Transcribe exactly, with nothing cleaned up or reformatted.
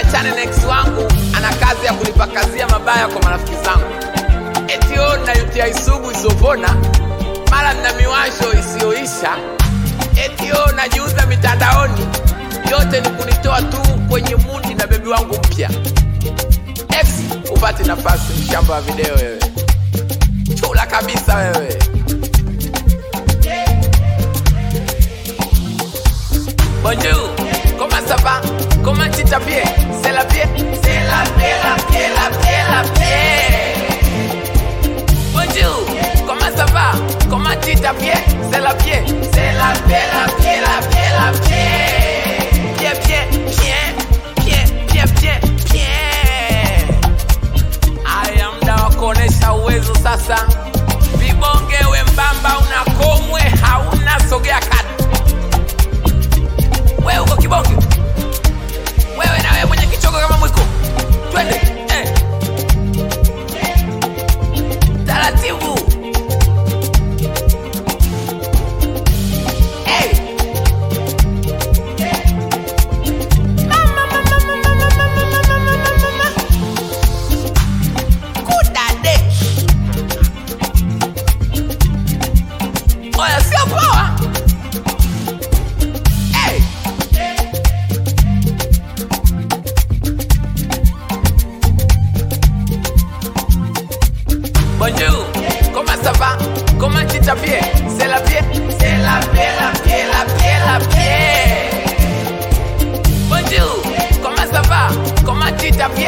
niachane na ex wangu, ana kazi ya kunipakazia mabaya kwa marafiki zangu. Eti o na U T I sugu isopona, mara nina miwasho isiyoisha. Eti o najiuza mitandaoni, yote ni kunitoa tu kwenye mudi na bebi wangu mpya. Ex upate nafasi, mshamba wa video wewe, chula kabisa wewe. Bonjour, comment ça va? Comment tu t'habilles? C'est la pied, c'est la pied, la pied, la pied, la pied. Bonjour, comment ça va? Comment tu t'habilles? C'est la pied, c'est la pied, la pied, la pied, la pied. Bien, bien, bien, bien, bien, bien, bien. Aya, mda wa kuonesha uwezo sasa. Vibonge we mbamba unakomwe hauna, sogea kati. Wewe uko kibonge, wewe na wewe mwenye kichoko kama mwiko. Twende eh. Taratibu hey. Mama mama mama mama mama mama kudade. Oya sio poa. Bonjour, comment ça va? Comment tu t'habilles? C'est la pied, c'est la pied, la pied, la pied, la pied. Bonjour, comment ça va? Comment tu t'habilles?